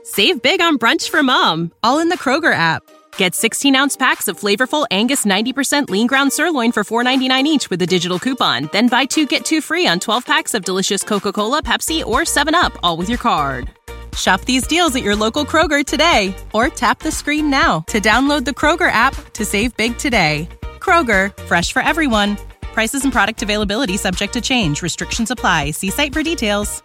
Save big on brunch for mom, all in the Kroger app. Get 16-ounce packs of flavorful Angus 90% lean ground sirloin for $4.99 each with a digital coupon. Then buy 2, get 2 free on 12 packs of delicious Coca-Cola, Pepsi, or 7-Up, all with your card. Shop these deals at your local Kroger today, or tap the screen now to download the Kroger app to save big today. Kroger, fresh for everyone. Prices and product availability subject to change. Restrictions apply. See site for details.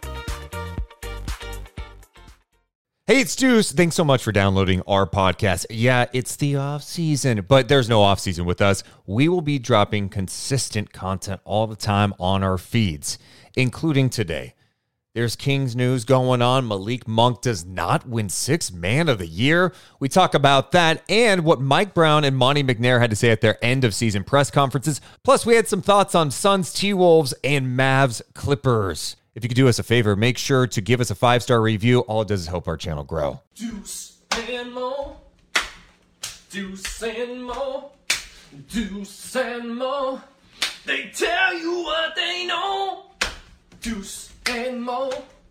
Hey, it's Deuce. Thanks so much for downloading our podcast. Yeah, it's the off season, but there's no off season with us. We will be dropping consistent content all the time on our feeds, including today. There's Kings news going on. Malik Monk does not win Sixth Man of the Year. We talk about that and what Mike Brown and Monty McNair had to say at their end of season press conferences. Plus, we had some thoughts on Suns T-Wolves and Mavs Clippers. If you could do us a favor, make sure to give us a 5-star review. All it does is help our channel grow. Deuce and Mo. Deuce and Mo. Deuce and Mo. They tell you what they know. Deuce and Mo.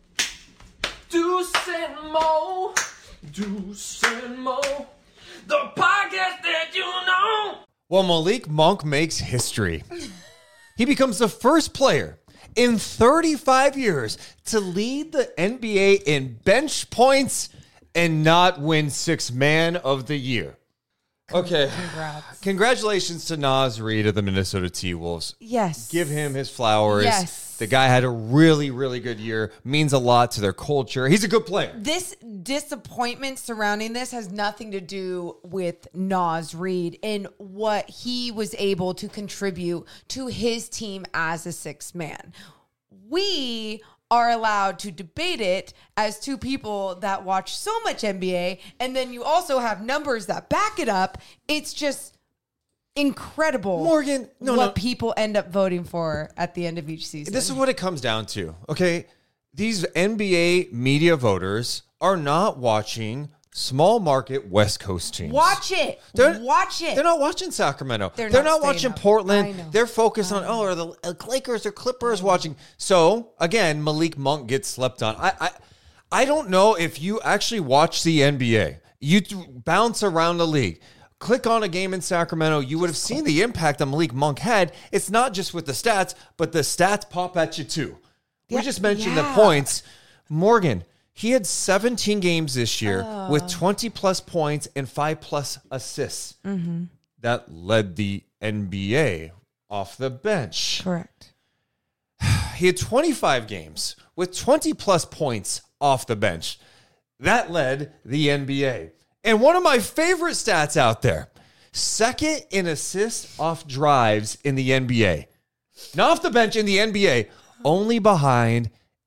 Deuce and Mo. Deuce and Mo. The podcast that you know. Well, Malik Monk makes history. He becomes the first player in 35 years to lead the NBA in bench points and not win Sixth Man of the Year. Okay. Congrats. Congratulations to Naz Reid of the Minnesota T-Wolves. Yes. Give him his flowers. Yes. The guy had a really, really good year. Means a lot to their culture. He's a good player. This disappointment surrounding this has nothing to do with Naz Reid and what he was able to contribute to his team as a sixth man. We are allowed to debate it as two people that watch so much NBA, and then you also have numbers that back it up. It's just incredible, Morgan, what people end up voting for at the end of each season. This is what it comes down to, okay? These NBA media voters are not watching small market West Coast teams. Watch it. Watch it. They're not watching Sacramento. They're not not watching staying up. I Portland. know. They're focused on, are the Lakers or Clippers watching? So, again, Malik Monk gets slept on. I don't know if you actually watch the NBA. You bounce around the league. Click on a game in Sacramento, you would have seen the impact that Malik Monk had. It's not just with the stats, but the stats pop at you too. We just mentioned the points. Morgan, he had 17 games this year with 20-plus points and 5-plus assists. Mm-hmm. That led the NBA off the bench. Correct. He had 25 games with 20-plus points off the bench. That led the NBA. And one of my favorite stats out there, second in assists off drives in the NBA. Not off the bench in the NBA, only behind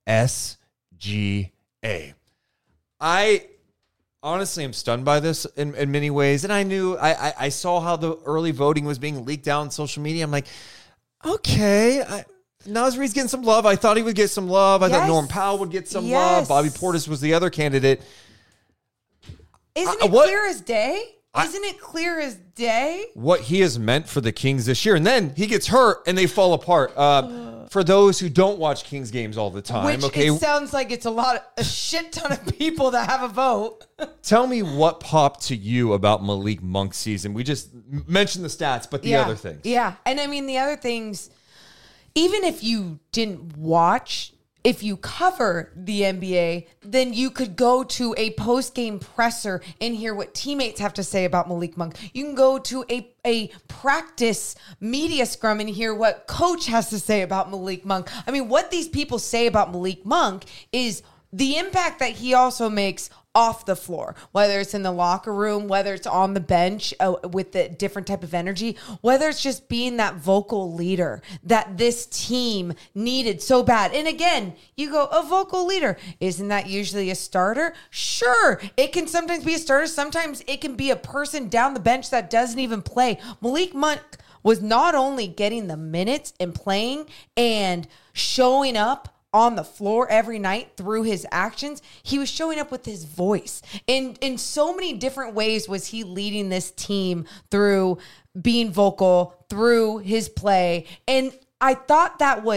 SGA. I honestly am stunned by this in many ways. And I saw how the early voting was being leaked out on social media. I'm like, okay, Naz Reid's getting some love. I thought he would get some love. I thought Norm Powell would get some love. Bobby Portis was the other candidate. Isn't it clear as day? Isn't it clear as day? What he has meant for the Kings this year. And then he gets hurt and they fall apart. For those who don't watch Kings games all the time. It sounds like it's a shit ton of people that have a vote. Tell me what popped to you about Malik Monk's season. We just mentioned the stats, but the other things. Yeah. And I mean, the other things, even if you didn't watch, if you cover the NBA, then you could go to a post-game presser and hear what teammates have to say about Malik Monk. You can go to a practice media scrum and hear what coach has to say about Malik Monk. I mean, what these people say about Malik Monk is the impact that he also makes off the floor, whether it's in the locker room, whether it's on the bench with the different type of energy, whether it's just being that vocal leader that this team needed so bad. And again, you go, a vocal leader, isn't that usually a starter? Sure, it can sometimes be a starter. Sometimes it can be a person down the bench that doesn't even play. Malik Monk was not only getting the minutes and playing and showing up on the floor every night through his actions, he was showing up with his voice. In so many different ways was he leading this team through being vocal, through his play. And I thought that was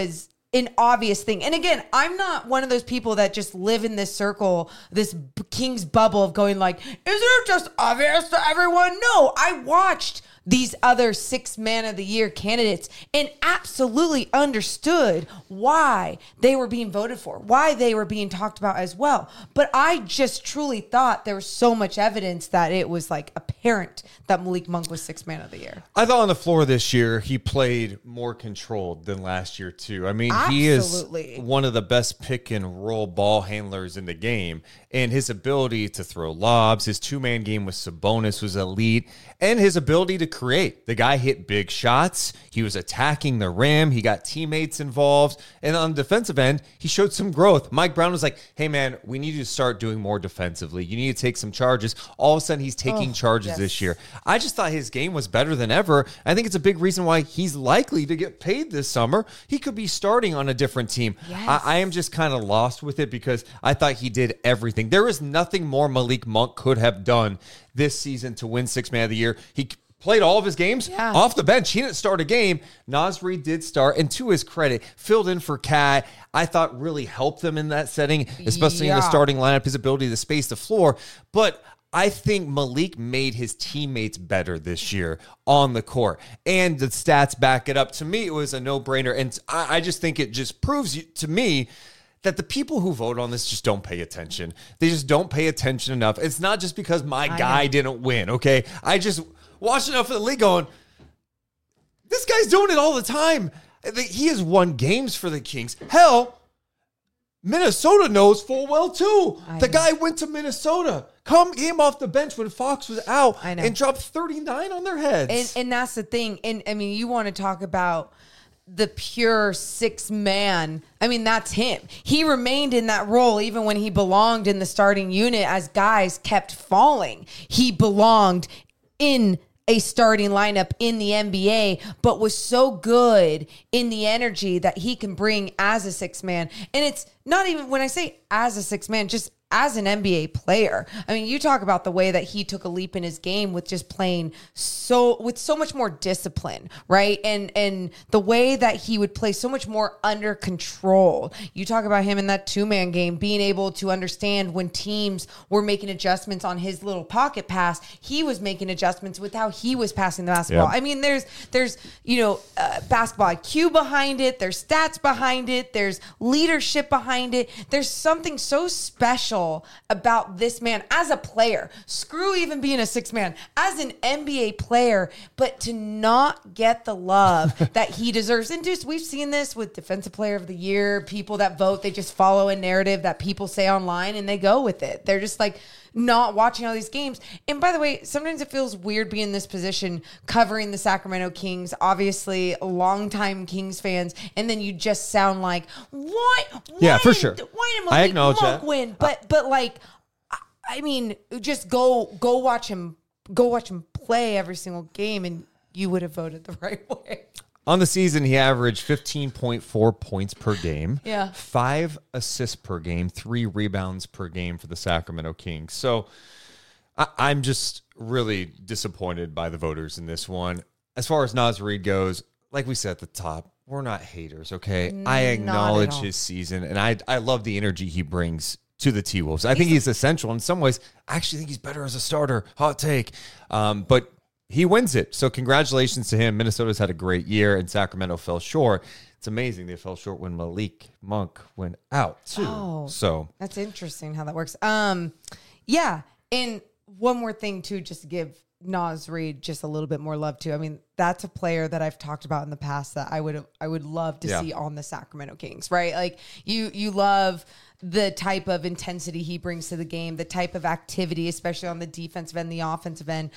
an obvious thing. And again, I'm not one of those people that just live in this circle, this Kings bubble of going like, isn't it just obvious to everyone? No, I watched these other 6 Man of the Year candidates and absolutely understood why they were being voted for, why they were being talked about as well. But I just truly thought there was so much evidence that it was like apparent that Malik Monk was 6 Man of the Year. I thought on the floor this year, he played more controlled than last year, too. I mean, Absolutely. he is one of the best pick and roll ball handlers in the game. And his ability to throw lobs, his 2-man game with Sabonis was elite, and his ability to create. The guy hit big shots. He was attacking the rim. He got teammates involved. And on the defensive end, he showed some growth. Mike Brown was like, hey, man, we need you to start doing more defensively. You need to take some charges. All of a sudden, he's taking charges this year. I just thought his game was better than ever. I think it's a big reason why he's likely to get paid this summer. He could be starting on a different team. Yes. I am just kind of lost with it because I thought he did everything. There is nothing more Malik Monk could have done this season to win 6 Man of the Year. He played all of his games off the bench. He didn't start a game. Naz Reid did start, and to his credit, filled in for Cat. I thought really helped them in that setting, especially in the starting lineup, his ability to space the floor. But I think Malik made his teammates better this year on the court, and the stats back it up. To me, it was a no-brainer, and I just think it just proves to me that the people who vote on this just don't pay attention. They just don't pay attention enough. It's not just because my guy didn't win, okay? I just watched enough of the league going, this guy's doing it all the time. He has won games for the Kings. Hell, Minnesota knows full well, too. The guy went to Minnesota, came off the bench when Fox was out, and dropped 39 on their heads. And that's the thing. And, I mean, you want to talk about the pure 6 Man. I mean, that's him. He remained in that role even when he belonged in the starting unit as guys kept falling. He belonged in a starting lineup in the NBA, but was so good in the energy that he can bring as a 6 Man. And it's not even, when I say as a 6 Man, just as an NBA player. I mean, you talk about the way that he took a leap in his game with just playing with so much more discipline, right? And the way that he would play so much more under control. You talk about him in that 2-man game, being able to understand when teams were making adjustments on his little pocket pass, he was making adjustments with how he was passing the basketball. Yep. I mean, there's basketball IQ behind it. There's stats behind it. There's leadership behind it. There's something so special about this man as a player. Screw even being a 6 Man, as an NBA player, but to not get the love that he deserves. And just, we've seen this with Defensive Player of the Year, people that vote, they just follow a narrative that people say online and they go with it. They're just like not watching all these games. And by the way, sometimes it feels weird being in this position covering the Sacramento Kings, obviously longtime Kings fans, and then you just sound like, what? Yeah, for sure. Why did I acknowledge Monk that. win? But like, I mean, just go watch him play every single game, and you would have voted the right way. On the season, he averaged 15.4 points per game, 5 assists per game, 3 rebounds per game for the Sacramento Kings. So I'm just really disappointed by the voters in this one. As far as Naz Reid goes, like we said at the top, we're not haters, okay? I acknowledge his season, and I love the energy he brings to the T-Wolves. I think he's essential in some ways. I actually think he's better as a starter. Hot take. But he wins it. So congratulations to him. Minnesota's had a great year, and Sacramento fell short. It's amazing they fell short when Malik Monk went out, too. Oh, so that's interesting how that works. Yeah. And one more thing, too, just to give Naz Reid just a little bit more love, too. I mean, that's a player that I've talked about in the past that I would love to see on the Sacramento Kings, right? Like, you love the type of intensity he brings to the game, the type of activity, especially on the defensive end, the offensive end.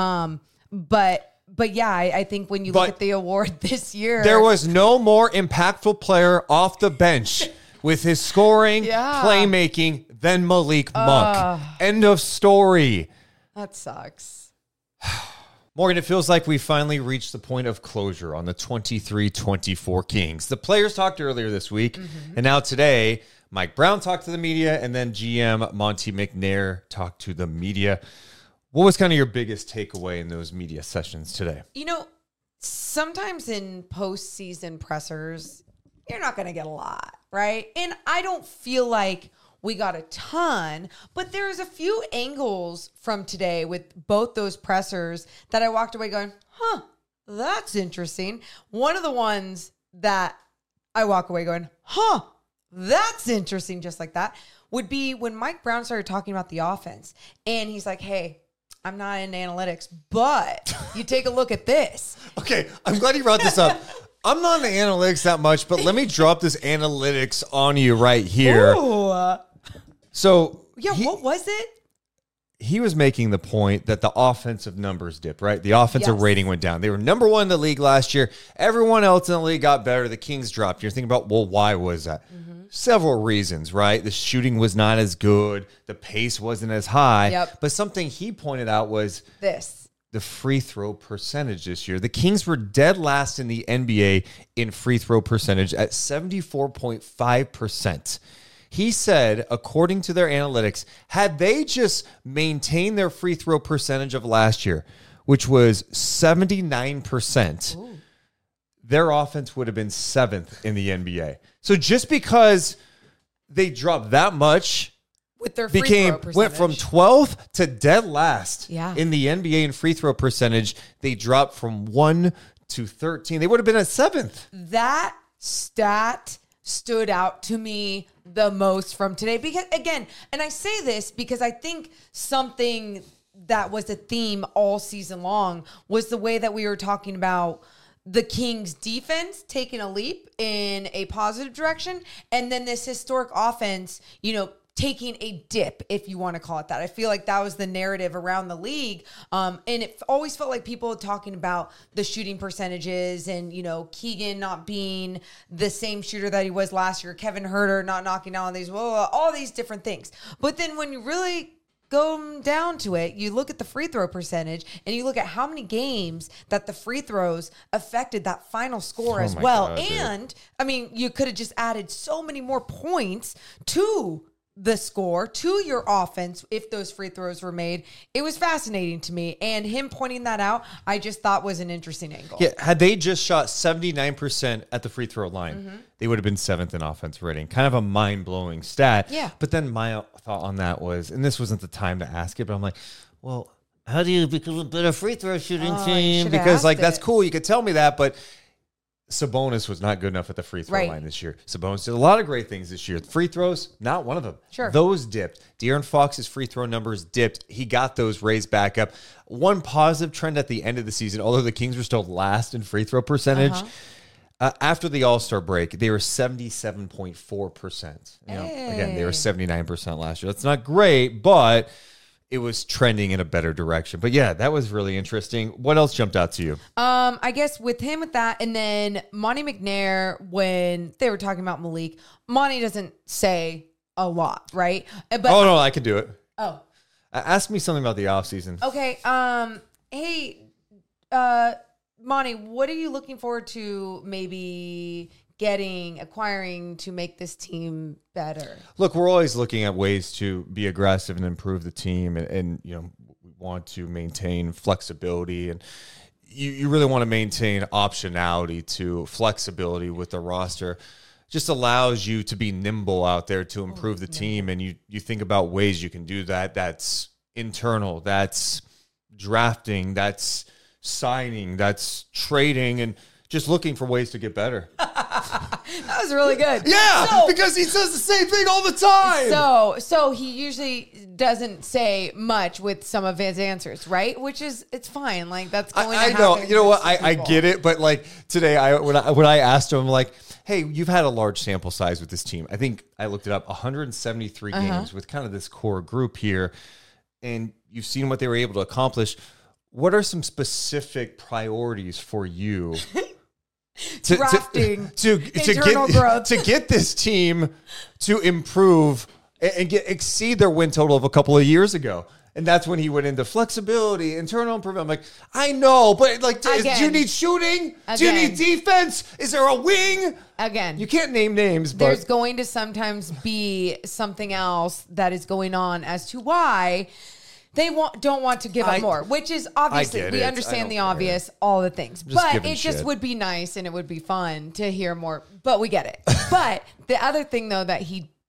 But yeah, I think when you look at the award this year, there was no more impactful player off the bench with his scoring, playmaking than Malik Monk. End of story. That sucks. Morgan, it feels like we finally reached the point of closure on the 23-24 Kings. The players talked earlier this week, and now today, Mike Brown talked to the media, and then GM Monte McNair talked to the media. What was kind of your biggest takeaway in those media sessions today? You know, sometimes in postseason pressers, you're not going to get a lot, right? And I don't feel like we got a ton, but there's a few angles from today with both those pressers that I walked away going, that's interesting. One of the ones that I walk away going, that's interesting, just like that, would be when Mike Brown started talking about the offense. And he's like, hey, I'm not in analytics, but you take a look at this. Okay, I'm glad you brought this up. I'm not in analytics that much, but let me drop this analytics on you right here. Ooh. So what was it? He was making the point that the offensive numbers dipped, right? The offensive rating went down. They were number one in the league last year. Everyone else in the league got better. The Kings dropped. You're thinking about, well, why was that? Several reasons, right? The shooting was not as good. The pace wasn't as high. Yep. But something he pointed out was This. the free throw percentage this year. The Kings were dead last in the NBA in free throw percentage at 74.5%. He said, according to their analytics, had they just maintained their free throw percentage of last year, which was 79%, their offense would have been 7th in the NBA. So just because they dropped that much, With their free throw percentage. went from 12th to dead last Yeah. in the NBA in free throw percentage. They dropped from 1 to 13. They would have been at 7th. That stat stood out to me the most from today. Because, again, and I say this because I think something that was a theme all season long was the way that we were talking about the Kings defense taking a leap in a positive direction, and then this historic offense, taking a dip, if you want to call it that. I feel like that was the narrative around the league. And it always felt like people talking about the shooting percentages and, Keegan not being the same shooter that he was last year, Kevin Huerter not knocking down all these different things. But then when you really go down to it, you look at the free throw percentage and you look at how many games that the free throws affected that final score as well. God, and, you could have just added so many more points to the score, to your offense if those free throws were made. It was fascinating to me, and him pointing that out I just thought was an interesting angle. Yeah, had they just shot 79% at the free throw line, they would have been 7th in offense rating. Kind of a mind-blowing stat. Yeah. But then my thought on that was, and this wasn't the time to ask it, but I'm like, well, how do you become a better free throw shooting team? Because that's cool. You could tell me that, but Sabonis was not good enough at the free throw line this year. Sabonis did a lot of great things this year. Free throws, not one of them. Sure. Those dipped. De'Aaron Fox's free throw numbers dipped. He got those raised back up. One positive trend at the end of the season, although the Kings were still last in free throw percentage, after the All-Star break, they were 77.4%. Again, they were 79% last year. That's not great, but it was trending in a better direction. But yeah, that was really interesting. What else jumped out to you? I guess with that, and then Monty McNair, when they were talking about Malik, Monty doesn't say a lot, right? But no, I can do it. Oh. Ask me something about the offseason. Okay. Hey, Monty, what are you looking forward to maybe acquiring to make this team better? Look, we're always looking at ways to be aggressive and improve the team, and we want to maintain flexibility, and you really want to maintain optionality to flexibility with the roster. Just allows you to be nimble out there to improve the team, and you think about ways you can do that. That's internal, that's drafting, that's signing, that's trading, and just looking for ways to get better. That was really good. Yeah, because he says the same thing all the time. So he usually doesn't say much with some of his answers, right? Which is, it's fine. Like, that's going to happen. I know. You know what? I get it. But like today, when I asked him, like, hey, you've had a large sample size with this team. I think I looked it up, 173 games with kind of this core group here. And you've seen what they were able to accomplish. What are some specific priorities for you? Drafting, internal growth. To get this team to improve and exceed their win total of a couple of years ago. And that's when he went into flexibility, internal improvement. I'm like, I know, but like, do you need shooting? Do you need defense? Is there a wing? Again, you can't name names, but there's going to sometimes be something else that is going on as to why They don't want to give up more, which is obviously, we understand the obvious, all the things. But it just would be nice and it would be fun to hear more. But we get it. But the other thing, though, that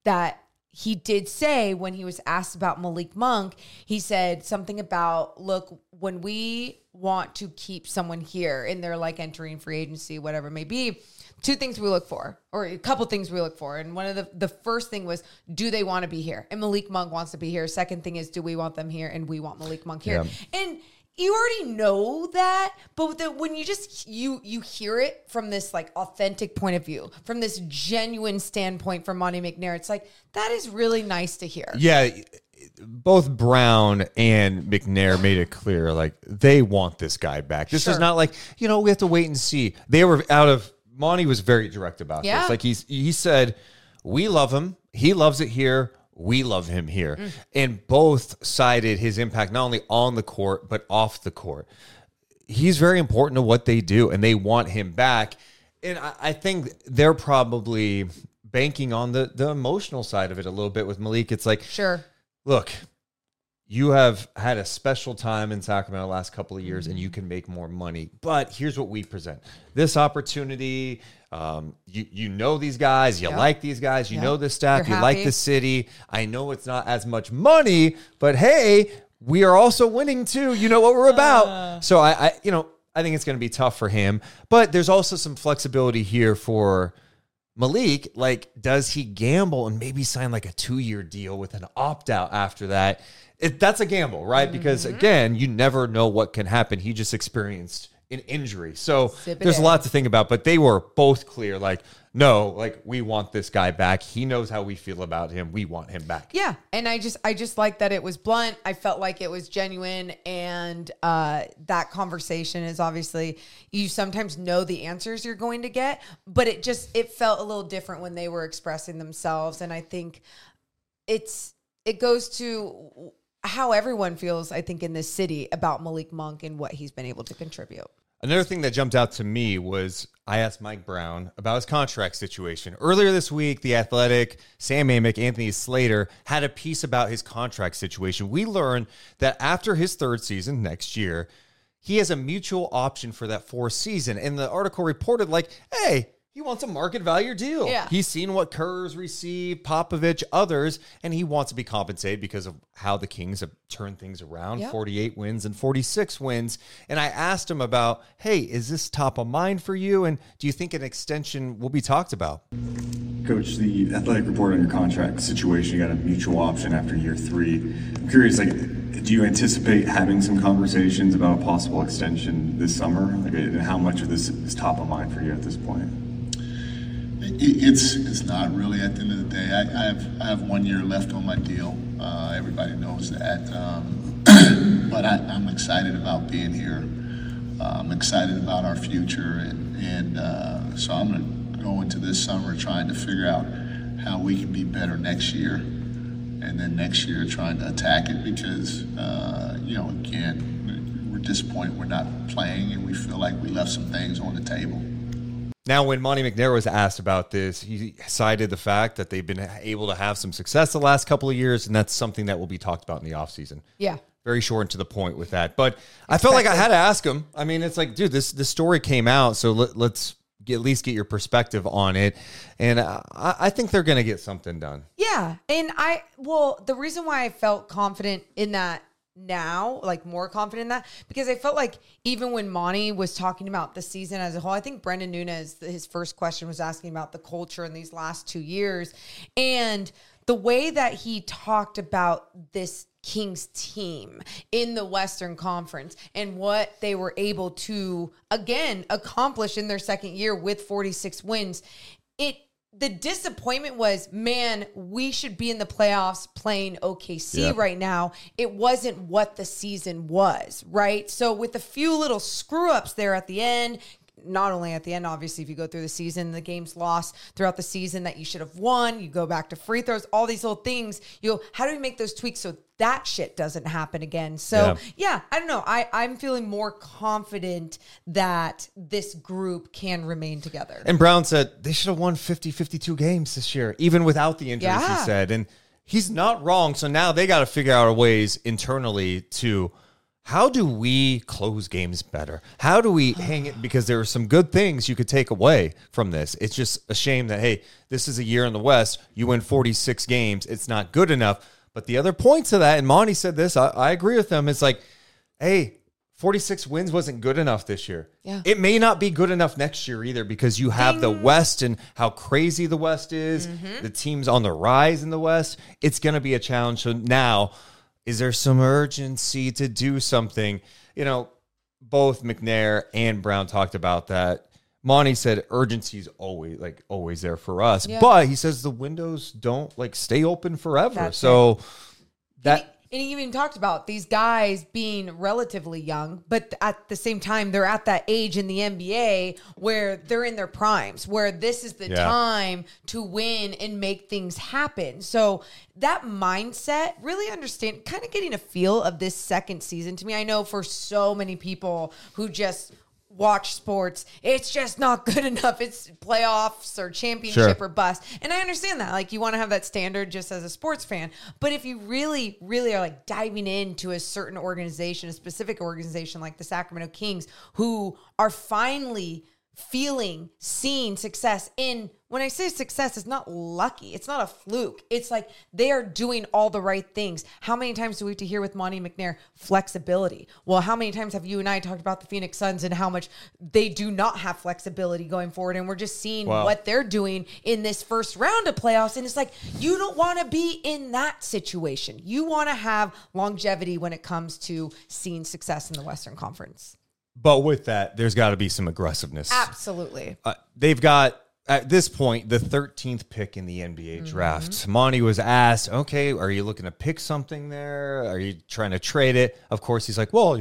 he did say when he was asked about Malik Monk, he said something about, look, when we want to keep someone here and they're like entering free agency, whatever it may be, two things we look for, or a couple things we look for. And one of the first thing was, do they want to be here? And Malik Monk wants to be here. Second thing is, do we want them here? And we want Malik Monk here. Yeah. And you already know that, but when you just, you hear it from this like authentic point of view, from this genuine standpoint from Monte McNair, it's like, that is really nice to hear. Yeah. Both Brown and McNair made it clear, like, they want this guy back. This is not like, we have to wait and see. They were Monty was very direct about this. Like he said, we love him. He loves it here. We love him here. And both cited his impact, not only on the court, but off the court. He's very important to what they do, and they want him back. And I think they're probably banking on the emotional side of it a little bit with Malik. It's like, look, you have had a special time in Sacramento the last couple of years, and you can make more money. But here's what we present. This opportunity, you know these guys, you like these guys, you know the staff, you like the city. I know it's not as much money, but hey, we are also winning too. You know what we're about. So I think it's going to be tough for him. But there's also some flexibility here for Malik. Like, does he gamble and maybe sign like a 2-year deal with an opt-out after that? That's a gamble, right? Because, again, you never know what can happen. He just experienced an injury. So there's a lot to think about. But they were both clear, like, no, like, we want this guy back. He knows how we feel about him. We want him back. Yeah, and I just like that it was blunt. I felt like it was genuine, and that conversation is obviously, you sometimes know the answers you're going to get, but it felt a little different when they were expressing themselves, and I think it goes to how everyone feels, I think, in this city about Malik Monk and what he's been able to contribute. Another thing that jumped out to me was I asked Mike Brown about his contract situation. Earlier this week, The Athletic, Sam Amick, Anthony Slater had a piece about his contract situation. We learned that after his third season next year, he has a mutual option for that fourth season. And the article reported like, hey, he wants a market value deal. Yeah. He's seen what Kerr's received, Popovich, others, and he wants to be compensated because of how the Kings have turned things around, 48 wins and 46 wins. And I asked him about, hey, is this top of mind for you? And do you think an extension will be talked about? Coach, the Athletic report on your contract situation, you got a mutual option after year 3. I'm curious, like, do you anticipate having some conversations about a possible extension this summer? Like, and how much of this is top of mind for you at this point? It's not really at the end of the day. I have 1 year left on my deal. Everybody knows that. But I'm excited about being here. I'm excited about our future. And so I'm going to go into this summer trying to figure out how we can be better next year. And then next year trying to attack it because, again, we're disappointed we're not playing and we feel like we left some things on the table. Now, when Monte McNair was asked about this, he cited the fact that they've been able to have some success the last couple of years, and that's something that will be talked about in the offseason. Yeah. Very short and to the point with that. But I felt like I had to ask him. I mean, it's like, dude, this story came out, so let's at least get your perspective on it. And I think they're going to get something done. Yeah. And the reason why I felt confident in that now, like more confident in that, because I felt like even when Monty was talking about the season as a whole, I think Brendan Nunes, his first question was asking about the culture in these last 2 years. And the way that he talked about this Kings team in the Western Conference and what they were able to, again, accomplish in their second year with 46 wins, the disappointment was, man, we should be in the playoffs playing OKC right now. It wasn't what the season was, right? So with a few little screw-ups there at the end, not only at the end, obviously, if you go through the season, the games lost throughout the season that you should have won, you go back to free throws, all these little things. How do we make those tweaks so that shit doesn't happen again? So, I don't know. I'm feeling more confident that this group can remain together. And Brown said they should have won 52 games this year, even without the injuries, he said. And he's not wrong. So now they got to figure out ways internally to, how do we close games better? How do we hang it? Because there are some good things you could take away from this. It's just a shame that, hey, this is a year in the West. You win 46 games. It's not good enough. But the other point to that, and Monty said this, I agree with him. It's like, hey, 46 wins wasn't good enough this year. Yeah. It may not be good enough next year either, because you have the West and how crazy the West is. The teams on the rise in the West. It's going to be a challenge. So now, is there some urgency to do something? You know, both McNair and Brown talked about that. Monty said urgency is always there for us. Yeah. But he says the windows don't stay open forever. That's so that... And he even talked about these guys being relatively young, but at the same time, they're at that age in the NBA where they're in their primes, where this is the time to win and make things happen. So that mindset, really understand, kind of getting a feel of this second season to me. I know for so many people who just watch sports, it's just not good enough. It's playoffs or championship or bust. And I understand that. Like, you want to have that standard just as a sports fan. But if you really, really are diving into a certain organization, a specific organization like the Sacramento Kings, who are finally seeing success in, when I say success, it's not lucky. It's not a fluke. It's like they are doing all the right things. How many times do we have to hear with Monty McNair flexibility? Well, how many times have you and I talked about the Phoenix Suns and how much they do not have flexibility going forward? And we're just seeing what they're doing in this first round of playoffs. And it's like, you don't want to be in that situation. You want to have longevity when it comes to seeing success in the Western Conference. But with that, there's got to be some aggressiveness. Absolutely. They've got, at this point, the 13th pick in the NBA draft. Monty was asked, okay, are you looking to pick something there? Are you trying to trade it? Of course, he's like, well,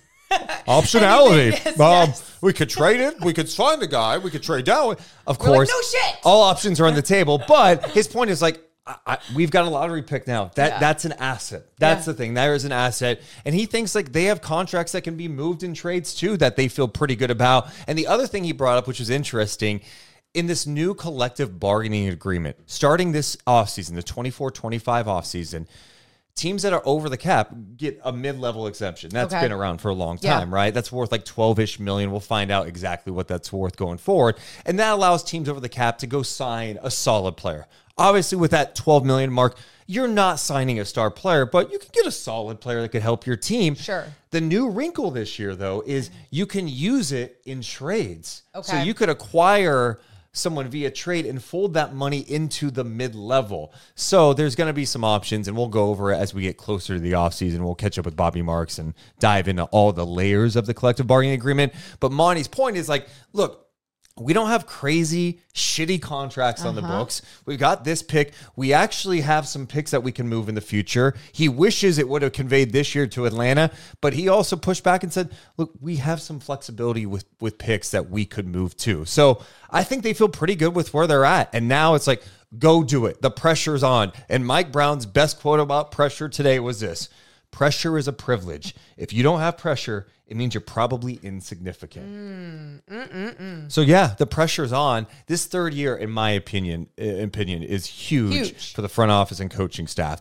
optionality. Yes. We could trade it. We could sign the guy. We could trade down. Of We're course, like, no shit. all options are on the table. But his point is we've got a lottery pick now. That's an asset. That's the thing. There is an asset. And he thinks they have contracts that can be moved in trades too that they feel pretty good about. And the other thing he brought up, which is interesting, in this new collective bargaining agreement, starting this offseason, the 24-25 offseason, teams that are over the cap get a mid-level exemption. That's been around for a long time, right? That's worth $12-ish million. We'll find out exactly what that's worth going forward. And that allows teams over the cap to go sign a solid player. Obviously, with that $12 million mark, you're not signing a star player, but you can get a solid player that could help your team. Sure. The new wrinkle this year, though, is you can use it in trades. Okay. So you could acquire someone via trade and fold that money into the mid-level. So there's going to be some options, and we'll go over it as we get closer to the offseason. We'll catch up with Bobby Marks and dive into all the layers of the collective bargaining agreement. But Monty's point is look, we don't have crazy, shitty contracts on the books. We've got this pick. We actually have some picks that we can move in the future. He wishes it would have conveyed this year to Atlanta, but he also pushed back and said, look, we have some flexibility with picks that we could move to. So I think they feel pretty good with where they're at. And now it's go do it. The pressure's on. And Mike Brown's best quote about pressure today was this: pressure is a privilege. If you don't have pressure, it means you're probably insignificant. So the pressure's on. This third year, in my opinion, is huge for the front office and coaching staff.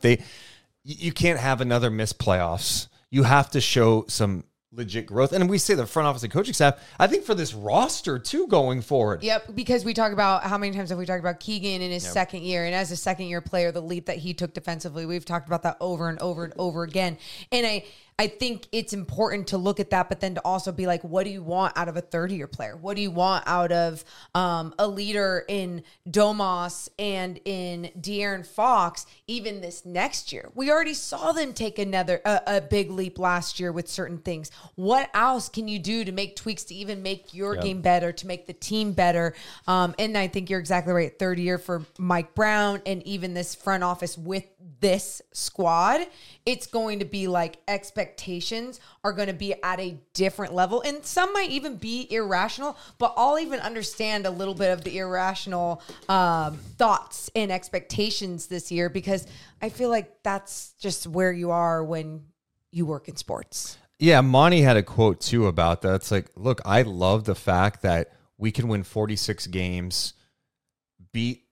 You can't have another missed playoffs. You have to show some legit growth. And we say the front office and coaching staff, I think for this roster too going forward. Yep, because we talk about, how many times have we talked about Keegan in his second year, and as a second year player, the leap that he took defensively. We've talked about that over and over and over again. And I think it's important to look at that, but then to also be what do you want out of a third-year player? What do you want out of a leader in Domas and in De'Aaron Fox, even this next year? We already saw them take a big leap last year with certain things. What else can you do to make tweaks to even make your game better, to make the team better? And I think you're exactly right. Third year for Mike Brown and even this front office with this squad, it's going to be expectations are going to be at a different level, and some might even be irrational, but I'll even understand a little bit of the irrational thoughts and expectations this year, because I feel like that's just where you are when you work in sports. Yeah, Monty had a quote too about that. It's look, I love the fact that we can win 46 games, beat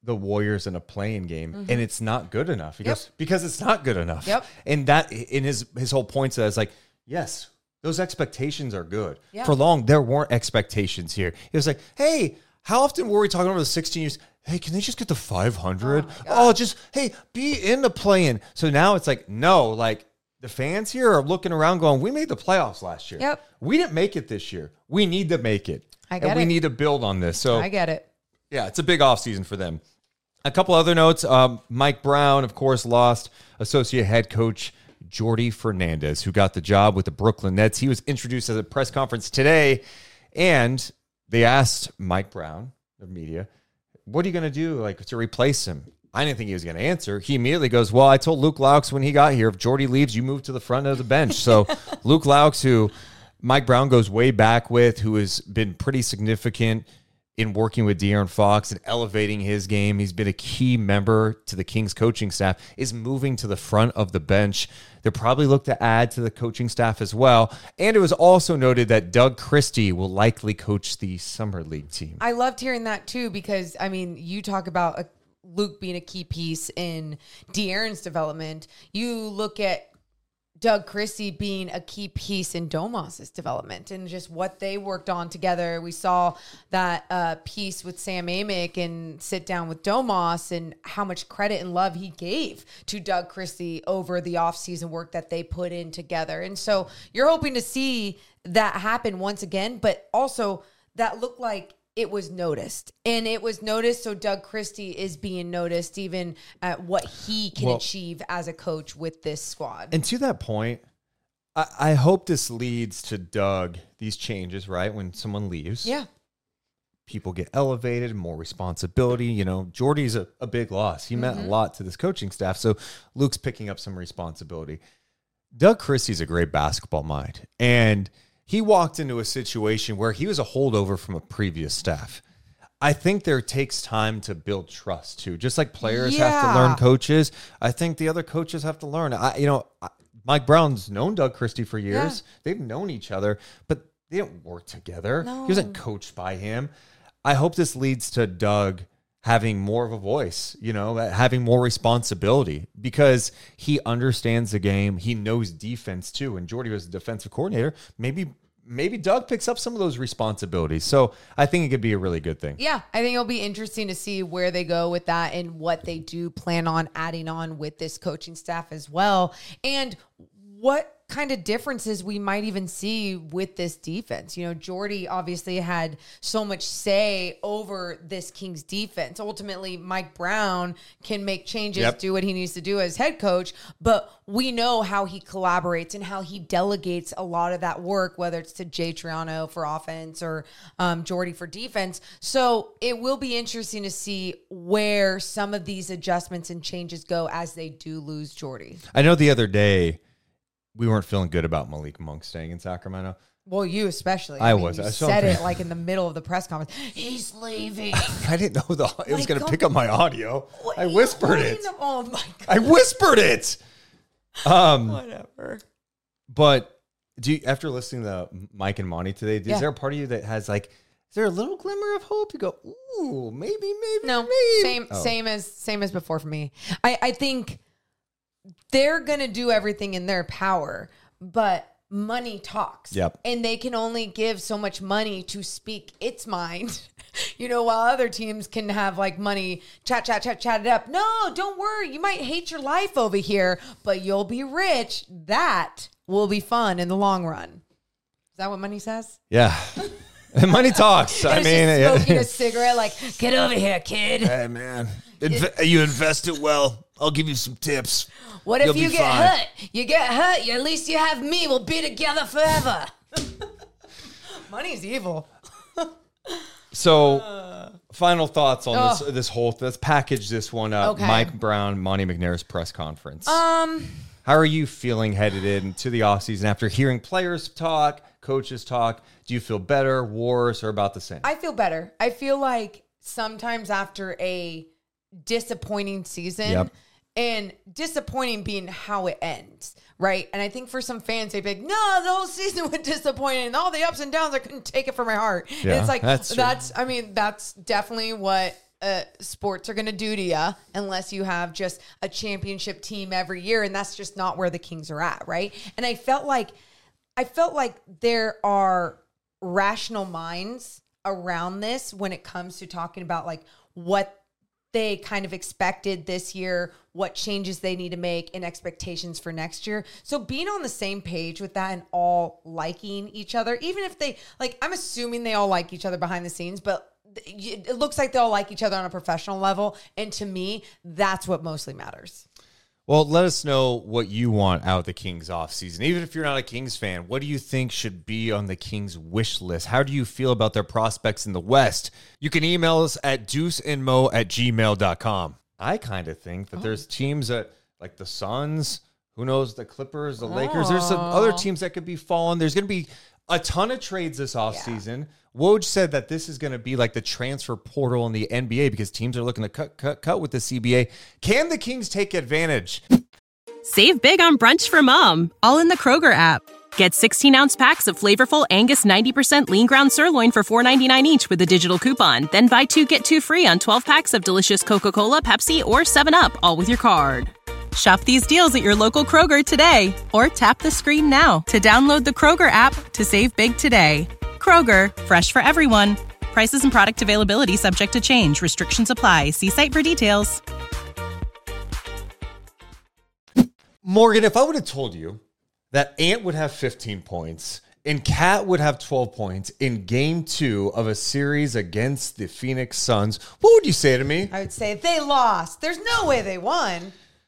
the Warriors in a playing game, and it's not good enough. He Yep. goes, because it's not good enough. Yep. And that in his whole point to that is like, yes, those expectations are good. Yeah. For long, there weren't expectations here. It was like, hey, how often were we talking over the 16 years? Hey, can they just get to 500? Just, hey, be in the play-in. So now it's like, no, like the fans here are looking around going, we made the playoffs last year. Yep. We didn't make it this year. We need to make it. I get and we it. need to build on this. So I get it. yeah, it's a big offseason for them. A couple other notes. Mike Brown, of course, lost associate head coach Jordy Fernandez, who got the job with the Brooklyn Nets. He was introduced at a press conference today, and they asked Mike Brown, the media, what are you going to do to replace him? I didn't think he was going to answer. He immediately goes, well, I told Luke Laux when he got here, if Jordy leaves, you move to the front of the bench. So Luke Laux, who Mike Brown goes way back with, who has been pretty significant in working with De'Aaron Fox and elevating his game. He's been a key member to the Kings coaching staff, is moving to the front of the bench. They'll probably look to add to the coaching staff as well. And it was also noted that Doug Christie will likely coach the Summer League team. I loved hearing that too, because I mean, you talk about Luke being a key piece in De'Aaron's development. You look at Doug Christie being a key piece in Domas's development and just what they worked on together. We saw that piece with Sam Amick and sit down with Domas and how much credit and love he gave to Doug Christie over the offseason work that they put in together. And so you're hoping to see that happen once again, but also that looked like it was noticed. And it was noticed, so Doug Christie is being noticed even at what he can achieve as a coach with this squad. And to that point, I hope this leads to Doug, these changes, right? When someone leaves, Yeah. people get elevated, more responsibility. You know, Jordy's a big loss. He meant a lot to this coaching staff. So Luke's picking up some responsibility. Doug Christie's a great basketball mind. And he walked into a situation where he was a holdover from a previous staff. I think there takes time to build trust too. Just like players have to learn coaches, I think the other coaches have to learn. Mike Brown's known Doug Christie for years. Yeah. They've known each other, but they didn't work together. No. He wasn't coached by him. I hope this leads to Doug having more of a voice, having more responsibility because he understands the game. He knows defense too. And Jordy was a defensive coordinator. Maybe Doug picks up some of those responsibilities. So I think it could be a really good thing. Yeah, I think it'll be interesting to see where they go with that and what they do plan on adding on with this coaching staff as well. And what kind of differences we might even see with this defense. Jordy obviously had so much say over this Kings defense. Ultimately, Mike Brown can make changes, do what he needs to do as head coach, but we know how he collaborates and how he delegates a lot of that work, whether it's to Jay Triano for offense or Jordy for defense. So it will be interesting to see where some of these adjustments and changes go as they do lose Jordy. I know the other day, we weren't feeling good about Malik Monk staying in Sacramento. Well, you especially. I was. You said it like in the middle of the press conference. He's leaving. I didn't know it was going to pick up my audio. I whispered it. Oh, my God. I whispered it. Whatever. But after listening to Mike and Monty today, is there a part of you that has is there a little glimmer of hope? You go, ooh, maybe. No, same as before for me. I think they're going to do everything in their power, but money talks. Yep. And they can only give so much money to speak its mind, while other teams can have money, chat it up. No, don't worry. You might hate your life over here, but you'll be rich. That will be fun in the long run. Is that what money says? Yeah. Money talks. Smoking a cigarette, get over here, kid. Hey, man. You invest it well. I'll give you some tips. What if you get hurt? You get hurt. At least you have me. We'll be together forever. Money's evil. So, final thoughts on this whole. Let's package this one up. Okay. Mike Brown, Monty McNair's press conference. How are you feeling headed into the offseason after hearing players talk, coaches talk? Do you feel better, worse, or about the same? I feel better. I feel like sometimes after a disappointing season, and disappointing being how it ends, right? And I think for some fans, they'd be like, no, the whole season was disappointing and all the ups and downs, I couldn't take it from my heart. Yeah, and it's that's that's definitely what sports are going to do to you unless you have just a championship team every year. And that's just not where the Kings are at, right? And I felt like there are rational minds around this when it comes to talking about like what they kind of expected this year, what changes they need to make, and expectations for next year. So being on the same page with that and all liking each other, even if they, like, I'm assuming they all like each other behind the scenes, but it looks like they all like each other on a professional level. And to me, that's what mostly matters. Well, let us know what you want out of the Kings offseason. Even if you're not a Kings fan, what do you think should be on the Kings wish list? How do you feel about their prospects in the West? You can email us at deuceandmo@gmail.com. I kind of think that there's teams that, like the Suns, who knows, the Clippers, the Lakers. There's some other teams that could be falling. There's going to be a ton of trades this offseason. Yeah. Woj said that this is going to be like the transfer portal in the NBA because teams are looking to cut with the CBA. Can the Kings take advantage? Save big on brunch for mom, all in the Kroger app. Get 16-ounce packs of flavorful Angus 90% lean ground sirloin for $4.99 each with a digital coupon. Then buy 2, get 2 free on 12 packs of delicious Coca-Cola, Pepsi, or 7-Up, all with your card. Shop these deals at your local Kroger today, or tap the screen now to download the Kroger app to save big today. Kroger, fresh for everyone. Prices and product availability subject to change. Restrictions apply. See site for details. Morgan, if I would have told you that Ant would have 15 points and Cat would have 12 points in game 2 of a series against the Phoenix Suns, what would you say to me? I would say they lost. There's no way they won.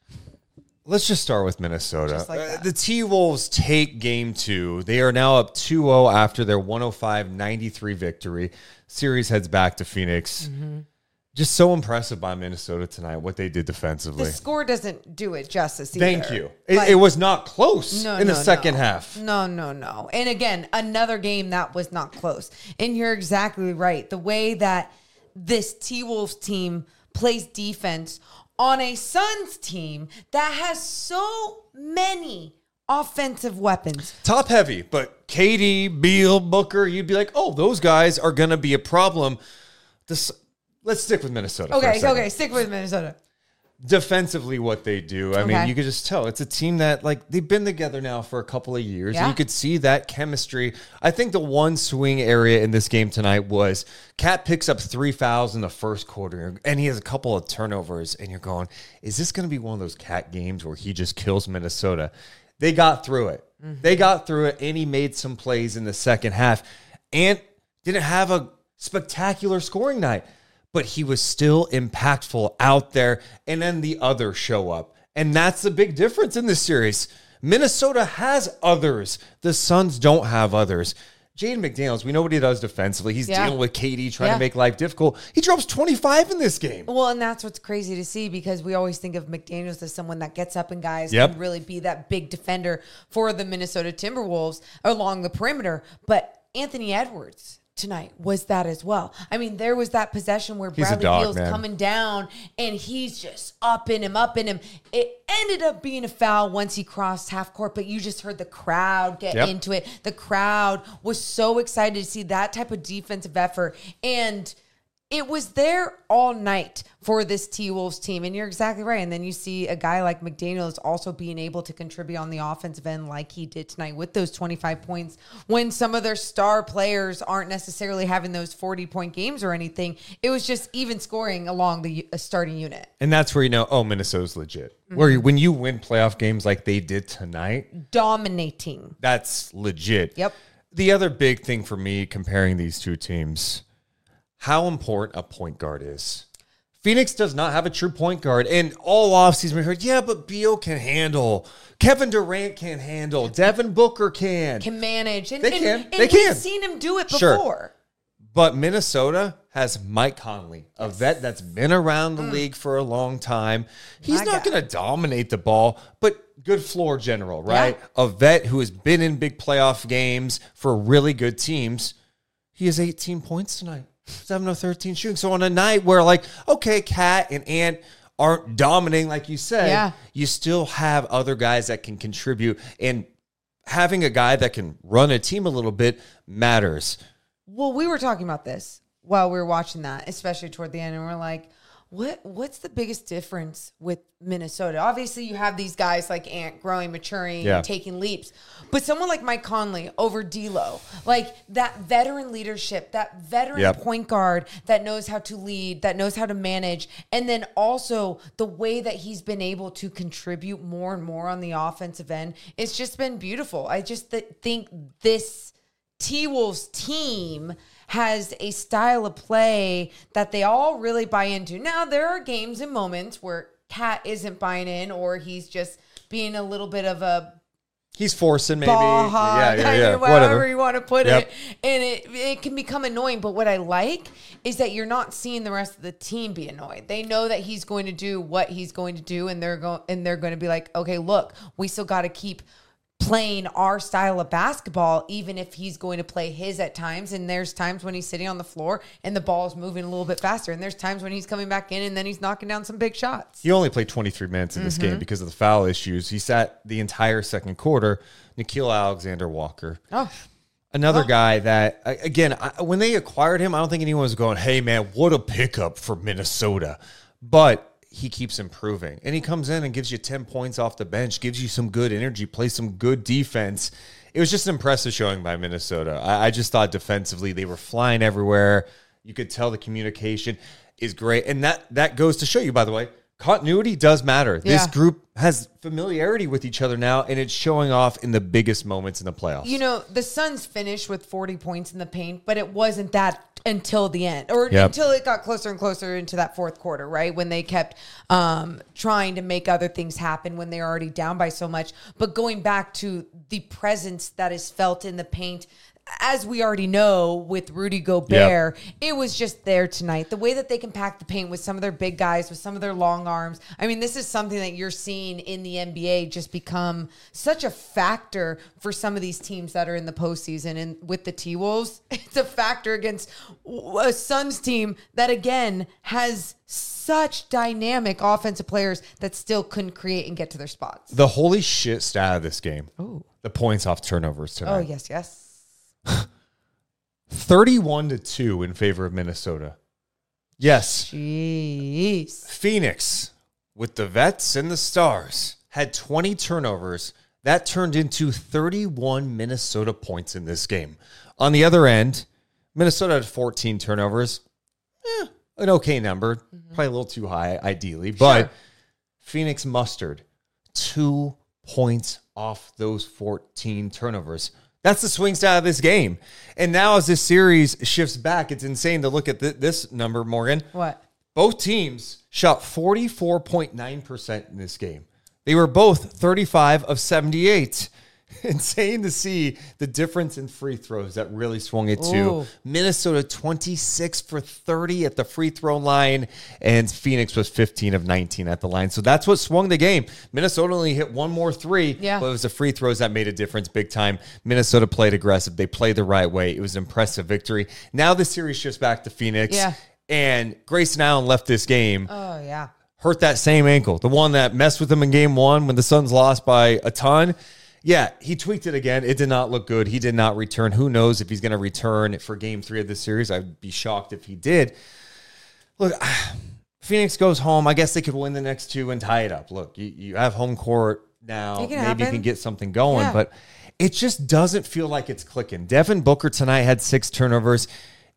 Let's just start with Minnesota. Just like that. The T-Wolves take game 2. They are now up 2-0 after their 105-93 victory. Series heads back to Phoenix. Mm-hmm. Just so impressive by Minnesota tonight, what they did defensively. The score doesn't do it justice either. Thank you. It was not close in the second half. No. And again, another game that was not close. And you're exactly right. The way that this T-Wolves team plays defense on a Suns team that has so many offensive weapons. Top heavy, but KD, Beal, Booker, you'd be like, oh, those guys are going to be a problem. Let's stick with Minnesota. Okay, stick with Minnesota. Defensively, what they do, I mean, you could just tell it's a team that, like, they've been together now for a couple of years, and you could see that chemistry. I think the one swing area in this game tonight was Cat picks up 3 fouls in the first quarter, and he has a couple of turnovers, and you're going, is this going to be one of those Cat games where he just kills Minnesota? They got through it. Mm-hmm. They got through it, and he made some plays in the second half, and didn't have a spectacular scoring night, but he was still impactful out there, and then the others show up. And that's the big difference in this series. Minnesota has others. The Suns don't have others. Jaden McDaniels, we know what he does defensively. He's dealing with KD, trying to make life difficult. He drops 25 in this game. Well, and that's what's crazy to see because we always think of McDaniels as someone that gets up and guys can really be that big defender for the Minnesota Timberwolves along the perimeter. But Anthony Edwards tonight was that as well. I mean, there was that possession where Bradley Beal's coming down and he's just up in him. It ended up being a foul once he crossed half court, but you just heard the crowd get into it. The crowd was so excited to see that type of defensive effort, and it was there all night for this T-Wolves team, and you're exactly right. And then you see a guy like McDaniels also being able to contribute on the offensive end like he did tonight with those 25 points when some of their star players aren't necessarily having those 40-point games or anything. It was just even scoring along the starting unit. And that's where you know, oh, Minnesota's legit. Mm-hmm. Where when you win playoff games like they did tonight. Dominating. That's legit. Yep. The other big thing for me comparing these two teams, how important a point guard is. Phoenix does not have a true point guard. And all offseason we heard, but Beal can handle. Kevin Durant can handle. Devin Booker can. Can manage. And, they can. We've seen him do it before. Sure. But Minnesota has Mike Conley, a vet that's been around the league for a long time. He's not going to dominate the ball, but good floor general, right? Yeah. A vet who has been in big playoff games for really good teams. He has 18 points tonight. 7 of 13 shooting. So on a night where, like, okay, Cat and Ant aren't dominating, like you said, you still have other guys that can contribute. And having a guy that can run a team a little bit matters. Well, we were talking about this while we were watching that, especially toward the end, and we're like, what's the biggest difference with Minnesota? Obviously, you have these guys like Ant growing, maturing, and taking leaps. But someone like Mike Conley over D'Lo, like that veteran leadership, that veteran point guard that knows how to lead, that knows how to manage, and then also the way that he's been able to contribute more and more on the offensive end, it's just been beautiful. I just think this T-Wolves team has a style of play that they all really buy into. Now, there are games and moments where Cat isn't buying in, or he's just being a little bit of a he's forcing maybe. Ball hog, Whatever however you want to put it. And it can become annoying. But what I like is that you're not seeing the rest of the team be annoyed. They know that he's going to do what he's going to do, and they're going to be like, okay, look, we still got to keep playing our style of basketball, even if he's going to play his at times. And there's times when he's sitting on the floor and the ball is moving a little bit faster. And there's times when he's coming back in and then he's knocking down some big shots. He only played 23 minutes in this game because of the foul issues. He sat the entire second quarter. Nickeil Alexander-Walker. Another guy that, again, when they acquired him, I don't think anyone was going, hey, man, what a pickup for Minnesota. But he keeps improving. And he comes in and gives you 10 points off the bench, gives you some good energy, plays some good defense. It was just an impressive showing by Minnesota. I just thought defensively they were flying everywhere. You could tell the communication is great. And that goes to show you, by the way, continuity does matter. This group has familiarity with each other now, and it's showing off in the biggest moments in the playoffs. You know, the Suns finished with 40 points in the paint, but it wasn't that until the end, or until it got closer and closer into that fourth quarter, right? When they kept trying to make other things happen when they're already down by so much. But going back to the presence that is felt in the paint, as we already know with Rudy Gobert, it was just there tonight. The way that they can pack the paint with some of their big guys, with some of their long arms. I mean, this is something that you're seeing in the NBA just become such a factor for some of these teams that are in the postseason. And with the T-Wolves, it's a factor against a Suns team that, again, has such dynamic offensive players that still couldn't create and get to their spots. The holy shit stat of this game. The points off turnovers tonight. Oh, yes. 31-2 in favor of Minnesota. Yes. Jeez. Phoenix, with the vets and the stars, had 20 turnovers. That turned into 31 Minnesota points in this game. On the other end, Minnesota had 14 turnovers. An okay number. Probably a little too high, ideally. But Phoenix mustered 2 points off those 14 turnovers. That's the swing stat of this game. And now as this series shifts back, it's insane to look at this number, Morgan. What? Both teams shot 44.9% in this game. They were both 35 of 78. Insane to see the difference in free throws that really swung it to. Minnesota 26 for 30 at the free throw line, and Phoenix was 15 of 19 at the line. So that's what swung the game. Minnesota only hit one more three, but it was the free throws that made a difference big time. Minnesota played aggressive. They played the right way. It was an impressive victory. Now the series shifts back to Phoenix, and Grayson Allen left this game. Hurt that same ankle, the one that messed with him in game one when the Suns lost by a ton. Yeah, he tweaked it again. It did not look good. He did not return. Who knows if he's going to return for game 3 of this series? I'd be shocked if he did. Look, Phoenix goes home. I guess they could win the next 2 and tie it up. Look, you have home court now. Maybe you can get something going, but it just doesn't feel like it's clicking. Devin Booker tonight had 6 turnovers.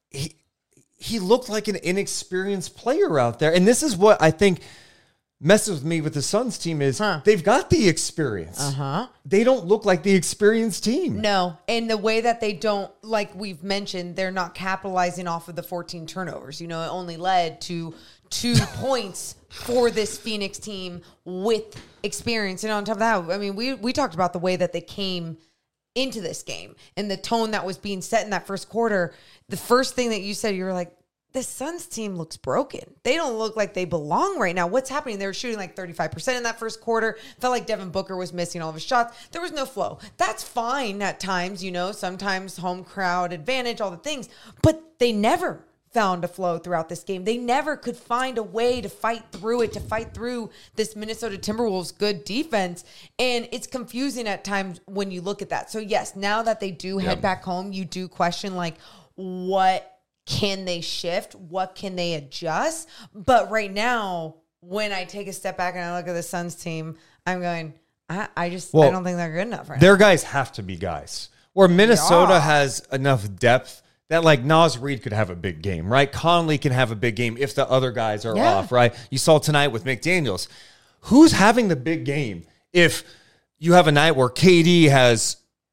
He looked like an inexperienced player out there. And this is what I think messes with me with the Suns team is they've got the experience. They don't look like the experienced team. No. And the way that they don't, like we've mentioned, they're not capitalizing off of the 14 turnovers. You know, it only led to 2 points for this Phoenix team with experience. And on top of that, I mean, we talked about the way that they came into this game and the tone that was being set in that first quarter. The first thing that you said, you were like, the Suns team looks broken. They don't look like they belong right now. What's happening? They were shooting like 35% in that first quarter. Felt like Devin Booker was missing all of his shots. There was no flow. That's fine at times, you know, sometimes home crowd advantage, all the things. But they never found a flow throughout this game. They never could find a way to fight through it, to fight through this Minnesota Timberwolves good defense. And it's confusing at times when you look at that. So yes, now that they do head back home, you do question like, what can they shift? What can they adjust? But right now, when I take a step back and I look at the Suns team, I'm going, I don't think they're good enough right now. Their guys have to be guys. Where Minnesota has enough depth that like Naz Reid could have a big game, right? Conley can have a big game if the other guys are off, right? You saw tonight with McDaniels. Who's having the big game if you have a night where KD has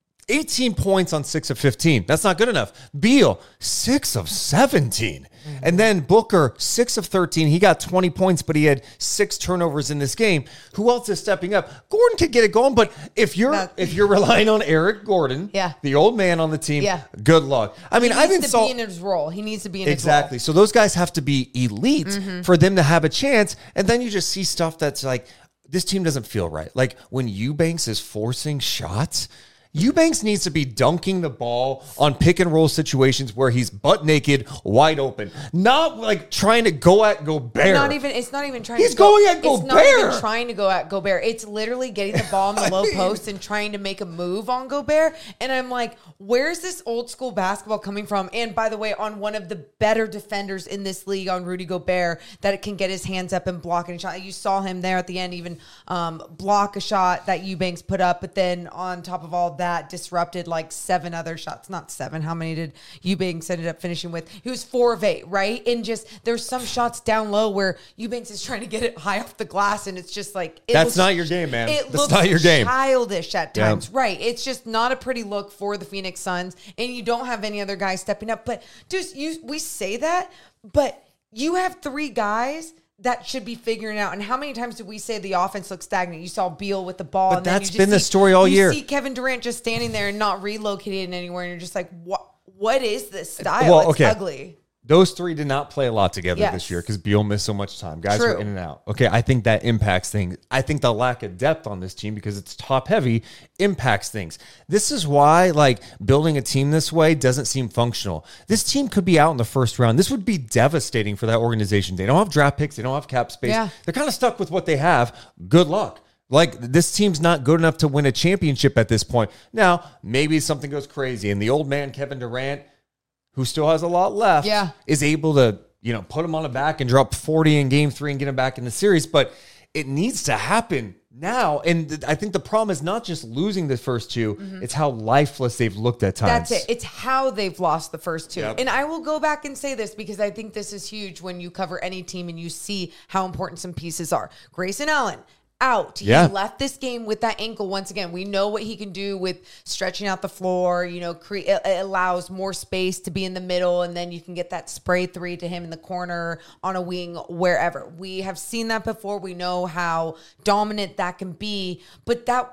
18 points on 6 of 15? That's not good enough. Beal, 6 of 17. And then Booker, 6 of 13. He got 20 points, but he had 6 turnovers in this game. Who else is stepping up? Gordon could get it going, but if you're relying on Eric Gordon, the old man on the team, good luck. I mean, he needs to be in his role. He needs to be in his role. Exactly. So those guys have to be elite for them to have a chance. And then you just see stuff that's like, this team doesn't feel right. Like when Eubanks is forcing shots, Eubanks needs to be dunking the ball on pick and roll situations where he's butt naked, wide open, not like trying to go at Gobert. It's not even trying. He's going at Gobert. It's not even trying to go at Gobert. It's literally getting the ball in the low post and trying to make a move on Gobert. And I'm like, where's this old school basketball coming from? And by the way, on one of the better defenders in this league, on Rudy Gobert, that it can get his hands up and block a shot. You saw him there at the end, even block a shot that Eubanks put up, but then on top of all that, disrupted like 7 other shots. Not 7. How many did Eubanks ended up finishing with? He was 4 of 8, right? And just there's some shots down low where Eubanks is trying to get it high off the glass, and it's just like that's not your game, man. That's not your game. Childish at times, right? It's just not a pretty look for the Phoenix Suns, and you don't have any other guys stepping up. But dude, we say that, but you have 3 guys that should be figuring out. And how many times did we say the offense looks stagnant? You saw Beal with the ball. But and that's been the story all year. You see Kevin Durant just standing there and not relocated anywhere. And you're just like, what is this style? It's ugly. Those 3 did not play a lot together this year because Beal missed so much time. Guys were in and out. Okay, I think that impacts things. I think the lack of depth on this team, because it's top heavy, impacts things. This is why, like, building a team this way doesn't seem functional. This team could be out in the first round. This would be devastating for that organization. They don't have draft picks. They don't have cap space. Yeah. They're kind of stuck with what they have. Good luck. Like, this team's not good enough to win a championship at this point. Now, maybe something goes crazy, and the old man, Kevin Durant, who still has a lot left, is able to, put him on the back and drop 40 in game 3 and get him back in the series. But it needs to happen now. And I think the problem is not just losing the first 2, it's how lifeless they've looked at times. That's it. It's how they've lost the first 2. Yep. And I will go back and say this because I think this is huge when you cover any team and you see how important some pieces are. Grayson Allen, out. He left this game with that ankle once again. We know what he can do with stretching out the floor. It allows more space to be in the middle, and then you can get that spray 3 to him in the corner, on a wing, wherever. We have seen that before. We know how dominant that can be, but that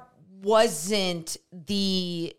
wasn't the